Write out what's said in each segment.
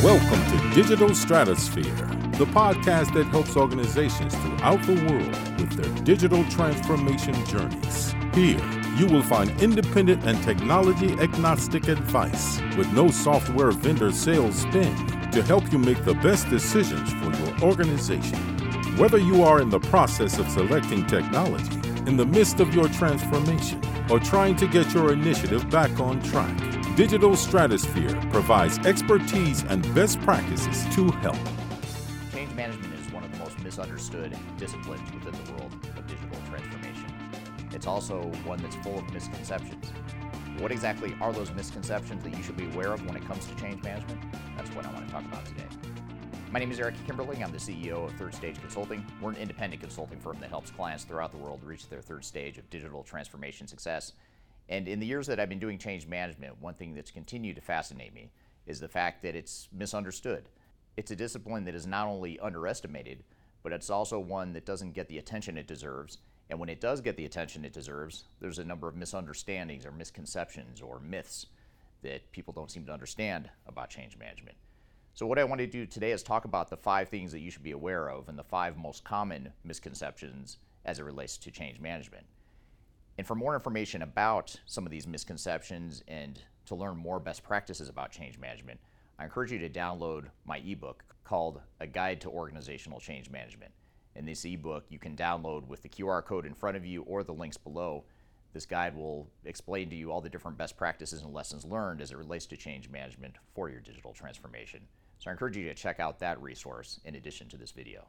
Welcome to Digital Stratosphere, the podcast that helps organizations throughout the world with their digital transformation journeys. Here, you will find independent and technology-agnostic advice with no software vendor sales spin to help you make the best decisions for your organization. Whether you are in the process of selecting technology, in the midst of your transformation, or trying to get your initiative back on track, Digital Stratosphere provides expertise and best practices to help. Change management is one of the most misunderstood disciplines within the world of digital transformation. It's also one that's full of misconceptions. What exactly are those misconceptions that you should be aware of when it comes to change management? That's what I want to talk about today. My name is Eric Kimberly. I'm the CEO of Third Stage Consulting. We're an independent consulting firm that helps clients throughout the world reach their third stage of digital transformation success. And in the years that I've been doing change management, one thing that's continued to fascinate me is the fact that it's misunderstood. It's a discipline that is not only underestimated, but it's also one that doesn't get the attention it deserves. And when it does get the attention it deserves, there's a number of misunderstandings or misconceptions or myths that people don't seem to understand about change management. So what I want to do today is talk about the 5 things that you should be aware of and the 5 most common misconceptions as it relates to change management. And for more information about some of these misconceptions and to learn more best practices about change management, I encourage you to download my ebook called A Guide to Organizational Change Management. In this ebook, you can download with the QR code in front of you or the links below. This guide will explain to you all the different best practices and lessons learned as it relates to change management for your digital transformation. So I encourage you to check out that resource in addition to this video.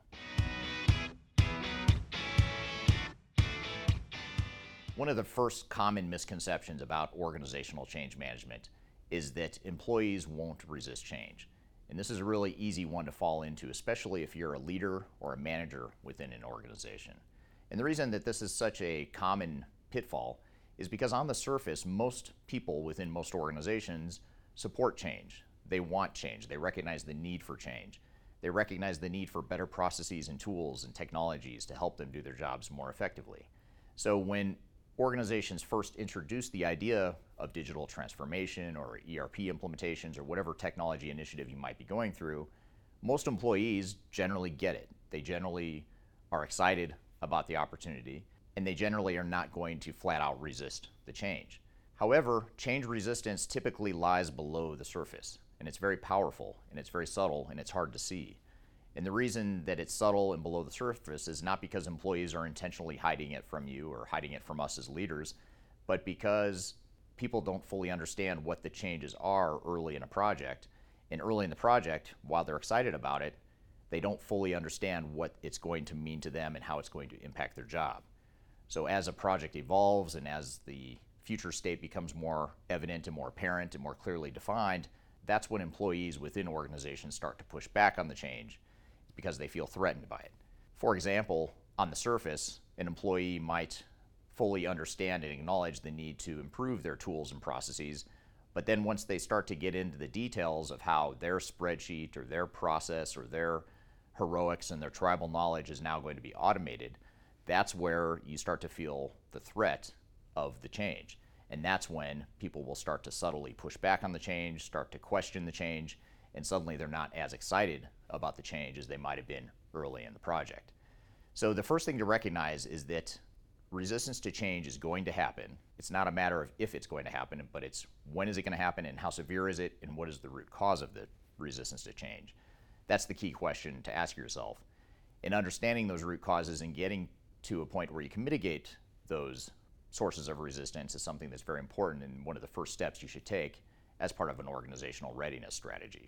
One of the first common misconceptions about organizational change management is that employees won't resist change. And this is a really easy one to fall into, especially if you're a leader or a manager within an organization. And the reason that this is such a common pitfall is because on the surface, most people within most organizations support change. They want change. They recognize the need for change. They recognize the need for better processes and tools and technologies to help them do their jobs more effectively. So when organizations first introduced the idea of digital transformation or ERP implementations or whatever technology initiative you might be going through, most employees generally get it. They generally are excited about the opportunity, and they generally are not going to flat out resist the change. However, change resistance typically lies below the surface, and it's very powerful, and it's very subtle, and it's hard to see. And the reason that it's subtle and below the surface is not because employees are intentionally hiding it from you or hiding it from us as leaders, but because people don't fully understand what the changes are early in a project. And early in the project, while they're excited about it, they don't fully understand what it's going to mean to them and how it's going to impact their job. So as a project evolves and as the future state becomes more evident and more apparent and more clearly defined, that's when employees within organizations start to push back on the change because they feel threatened by it. For example, on the surface, an employee might fully understand and acknowledge the need to improve their tools and processes, but then once they start to get into the details of how their spreadsheet or their process or their heroics and their tribal knowledge is now going to be automated, that's where you start to feel the threat of the change. And that's when people will start to subtly push back on the change, start to question the change, and suddenly they're not as excited about the change as they might have been early in the project. So the first thing to recognize is that resistance to change is going to happen. It's not a matter of if it's going to happen, but it's when is it going to happen and how severe is it and what is the root cause of the resistance to change. That's the key question to ask yourself. And understanding those root causes and getting to a point where you can mitigate those sources of resistance is something that's very important and one of the first steps you should take as part of an organizational readiness strategy.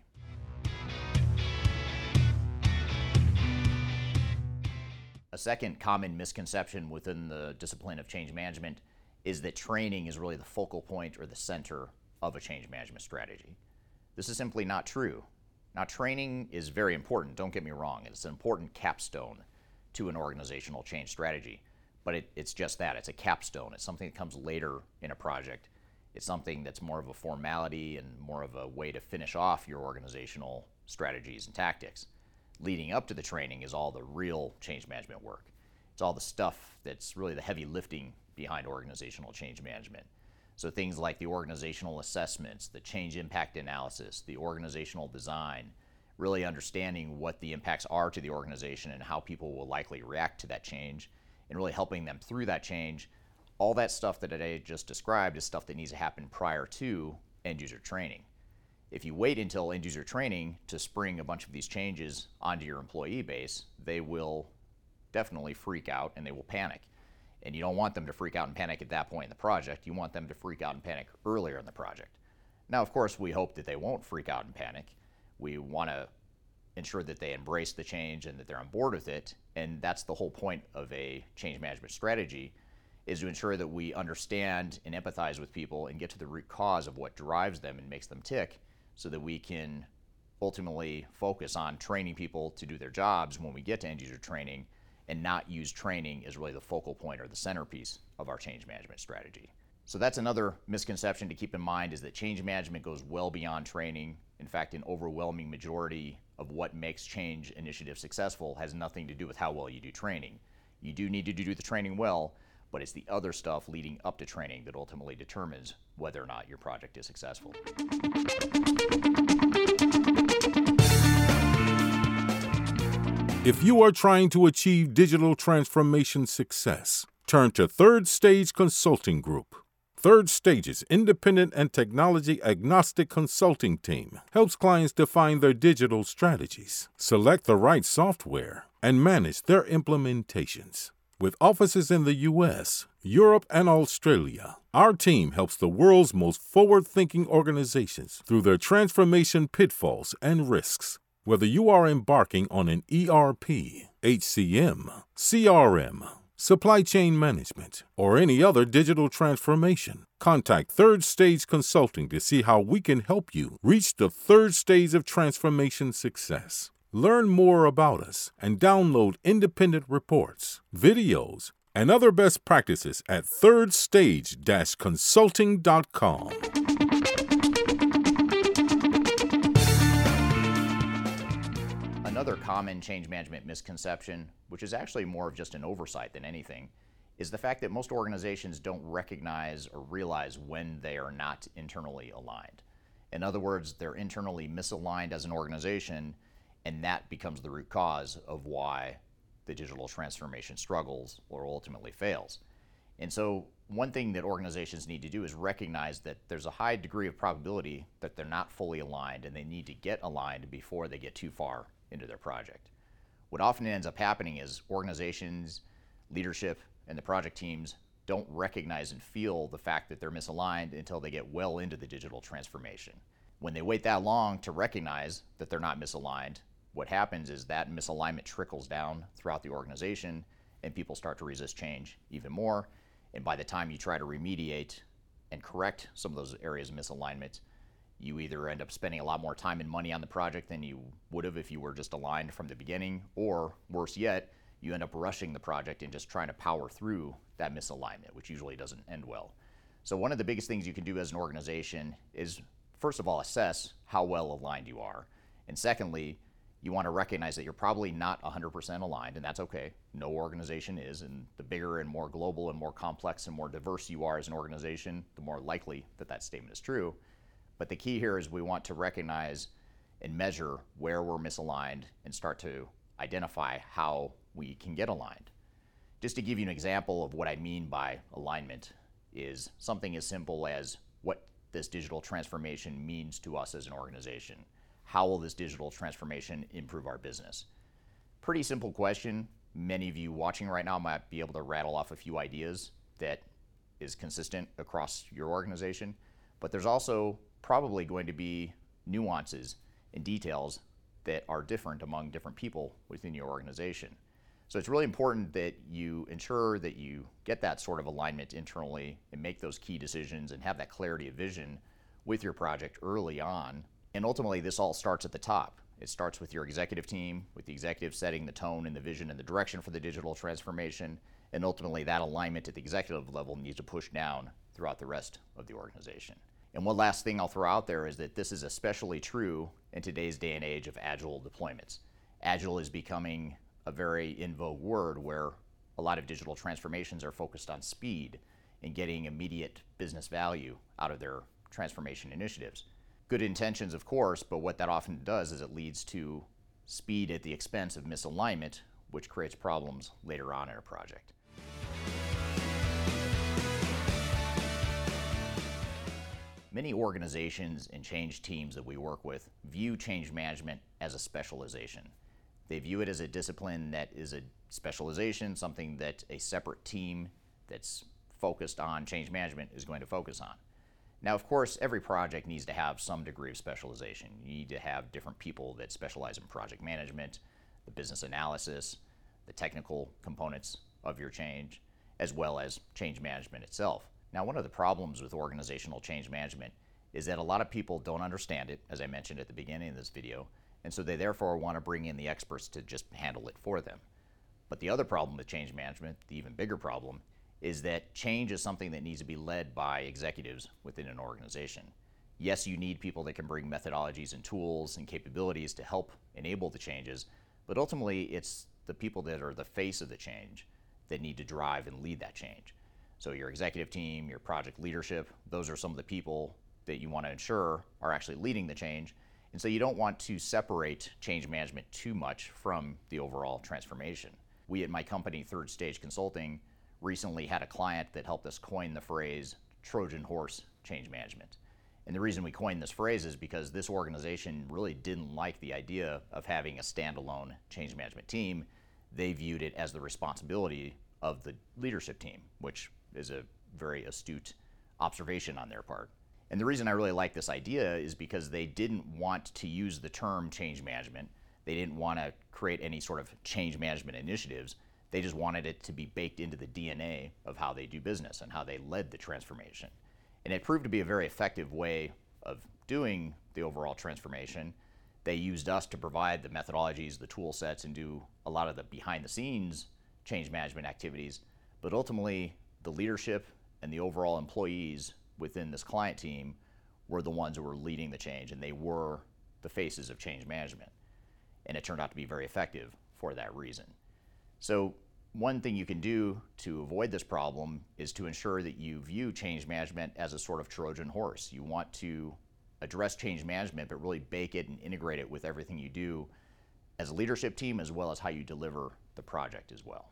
A second common misconception within the discipline of change management is that training is really the focal point or the center of a change management strategy. This is simply not true. Now, training is very important, don't get me wrong. It's an important capstone to an organizational change strategy, but it's just that. It's a capstone. It's something that comes later in a project. It's something that's more of a formality and more of a way to finish off your organizational strategies and tactics. Leading up to the training is all the real change management work. It's all the stuff that's really the heavy lifting behind organizational change management. So things like the organizational assessments, the change impact analysis, the organizational design, really understanding what the impacts are to the organization and how people will likely react to that change, and really helping them through that change. All that stuff that I just described is stuff that needs to happen prior to end user training. If you wait until end user training to spring a bunch of these changes onto your employee base, they will definitely freak out and they will panic. And you don't want them to freak out and panic at that point in the project. You want them to freak out and panic earlier in the project. Now, of course, we hope that they won't freak out and panic. We want to ensure that they embrace the change and that they're on board with it. And that's the whole point of a change management strategy, is to ensure that we understand and empathize with people and get to the root cause of what drives them and makes them tick, so that we can ultimately focus on training people to do their jobs when we get to end user training, and not use training as really the focal point or the centerpiece of our change management strategy. So that's another misconception to keep in mind, is that change management goes well beyond training. In fact, an overwhelming majority of what makes change initiatives successful has nothing to do with how well you do training. You do need to do the training well, but it's the other stuff leading up to training that ultimately determines whether or not your project is successful. If you are trying to achieve digital transformation success, turn to Third Stage Consulting Group. Third Stage's independent and technology agnostic consulting team helps clients define their digital strategies, select the right software, and manage their implementations. With offices in the U.S., Europe, and Australia, our team helps the world's most forward-thinking organizations through their transformation pitfalls and risks. Whether you are embarking on an ERP, HCM, CRM, supply chain management, or any other digital transformation, contact Third Stage Consulting to see how we can help you reach the third stage of transformation success. Learn more about us and download independent reports, videos, and other best practices at thirdstage-consulting.com. Another common change management misconception, which is actually more of just an oversight than anything, is the fact that most organizations don't recognize or realize when they are not internally aligned. In other words, they're internally misaligned as an organization, and that becomes the root cause of why the digital transformation struggles or ultimately fails. And so one thing that organizations need to do is recognize that there's a high degree of probability that they're not fully aligned, and they need to get aligned before they get too far into their project. What often ends up happening is organizations, leadership, and the project teams don't recognize and feel the fact that they're misaligned until they get well into the digital transformation. When they wait that long to recognize that they're not misaligned, what happens is that misalignment trickles down throughout the organization, and people start to resist change even more. And by the time you try to remediate and correct some of those areas of misalignment, you either end up spending a lot more time and money on the project than you would have if you were just aligned from the beginning, or worse yet, you end up rushing the project and just trying to power through that misalignment, which usually doesn't end well. So one of the biggest things you can do as an organization is, first of all, assess how well aligned you are. And secondly, you want to recognize that you're probably not 100% aligned, and that's okay. No organization is, and the bigger and more global and more complex and more diverse you are as an organization, the more likely that that statement is true. But the key here is we want to recognize and measure where we're misaligned and start to identify how we can get aligned. Just to give you an example of what I mean by alignment is something as simple as what this digital transformation means to us as an organization. How will this digital transformation improve our business? Pretty simple question. Many of you watching right now might be able to rattle off a few ideas that is consistent across your organization, but there's also probably going to be nuances and details that are different among different people within your organization. So it's really important that you ensure that you get that sort of alignment internally and make those key decisions and have that clarity of vision with your project early on. And ultimately, this all starts at the top. It starts with your executive team, with the executive setting the tone and the vision and the direction for the digital transformation. And ultimately, that alignment at the executive level needs to push down throughout the rest of the organization. And one last thing I'll throw out there is that this is especially true in today's day and age of agile deployments. Agile is becoming a very in vogue word where a lot of digital transformations are focused on speed and getting immediate business value out of their transformation initiatives. Good intentions, of course, but what that often does is it leads to speed at the expense of misalignment, which creates problems later on in a project. Many organizations and change teams that we work with view change management as a specialization. They view it as a discipline that is a specialization, something that a separate team that's focused on change management is going to focus on. Now, of course, every project needs to have some degree of specialization. You need to have different people that specialize in project management, the business analysis, the technical components of your change, as well as change management itself. Now, one of the problems with organizational change management is that a lot of people don't understand it, as I mentioned at the beginning of this video, and so they therefore want to bring in the experts to just handle it for them. But the other problem with change management, the even bigger problem, is that change is something that needs to be led by executives within an organization. Yes, you need people that can bring methodologies and tools and capabilities to help enable the changes, but ultimately it's the people that are the face of the change that need to drive and lead that change. So your executive team, your project leadership, those are some of the people that you want to ensure are actually leading the change. And so you don't want to separate change management too much from the overall transformation. We at my company, Third Stage Consulting, recently had a client that helped us coin the phrase Trojan horse change management. And the reason we coined this phrase is because this organization really didn't like the idea of having a standalone change management team. They viewed it as the responsibility of the leadership team, which is a very astute observation on their part. And the reason I really like this idea is because they didn't want to use the term change management. They didn't want to create any sort of change management initiatives. They just wanted it to be baked into the DNA of how they do business and how they led the transformation. And it proved to be a very effective way of doing the overall transformation. They used us to provide the methodologies, the tool sets, and do a lot of the behind the scenes change management activities. But ultimately, the leadership and the overall employees within this client team were the ones who were leading the change, and they were the faces of change management. And it turned out to be very effective for that reason. So one thing you can do to avoid this problem is to ensure that you view change management as a sort of Trojan horse. You want to address change management, but really bake it and integrate it with everything you do as a leadership team, as well as how you deliver the project as well.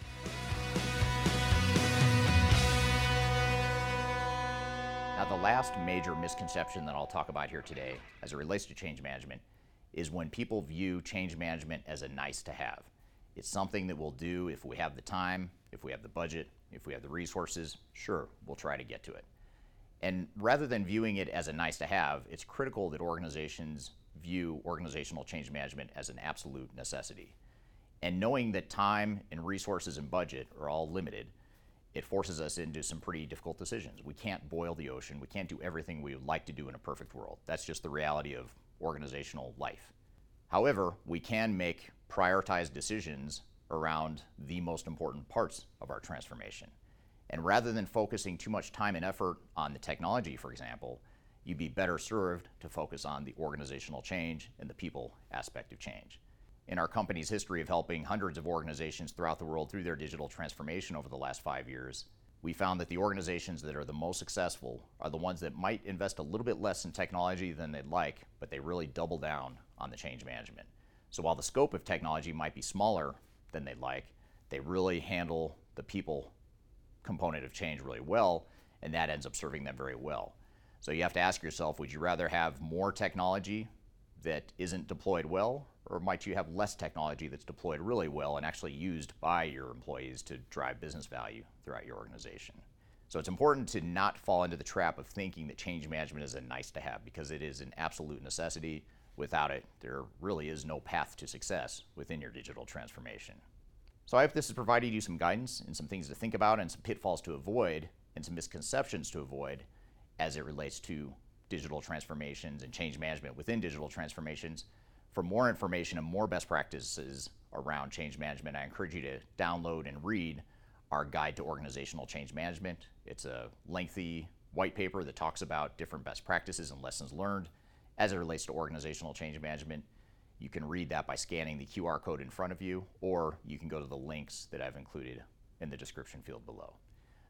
Now, the last major misconception that I'll talk about here today as it relates to change management is when people view change management as a nice to have. It's something that we'll do if we have the time, if we have the budget, if we have the resources. Sure, we'll try to get to it. And rather than viewing it as a nice to have, it's critical that organizations view organizational change management as an absolute necessity. And knowing that time and resources and budget are all limited, it forces us into some pretty difficult decisions. We can't boil the ocean. We can't do everything we would like to do in a perfect world. That's just the reality of organizational life. However, we can make prioritized decisions around the most important parts of our transformation. And rather than focusing too much time and effort on the technology, for example, you'd be better served to focus on the organizational change and the people aspect of change. In our company's history of helping hundreds of organizations throughout the world through their digital transformation over the last 5 years, we found that the organizations that are the most successful are the ones that might invest a little bit less in technology than they'd like, but they really double down on the change management. So while the scope of technology might be smaller than they'd like, they really handle the people component of change really well, and that ends up serving them very well. So you have to ask yourself, would you rather have more technology that isn't deployed well, or might you have less technology that's deployed really well and actually used by your employees to drive business value throughout your organization? So it's important to not fall into the trap of thinking that change management is a nice to have, because it is an absolute necessity. Without it, there really is no path to success within your digital transformation. So I hope this has provided you some guidance and some things to think about and some pitfalls to avoid and some misconceptions to avoid as it relates to digital transformations and change management within digital transformations. For more information and more best practices around change management, I encourage you to download and read our Guide to Organizational Change Management. It's a lengthy white paper that talks about different best practices and lessons learned as it relates to organizational change management. You can read that by scanning the QR code in front of you, or you can go to the links that I've included in the description field below.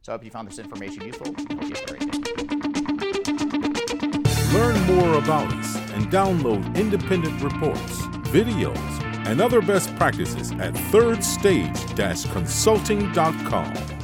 So I hope you found this information useful. Hope you have a great day. Learn more about us and download independent reports, videos, and other best practices at thirdstage-consulting.com.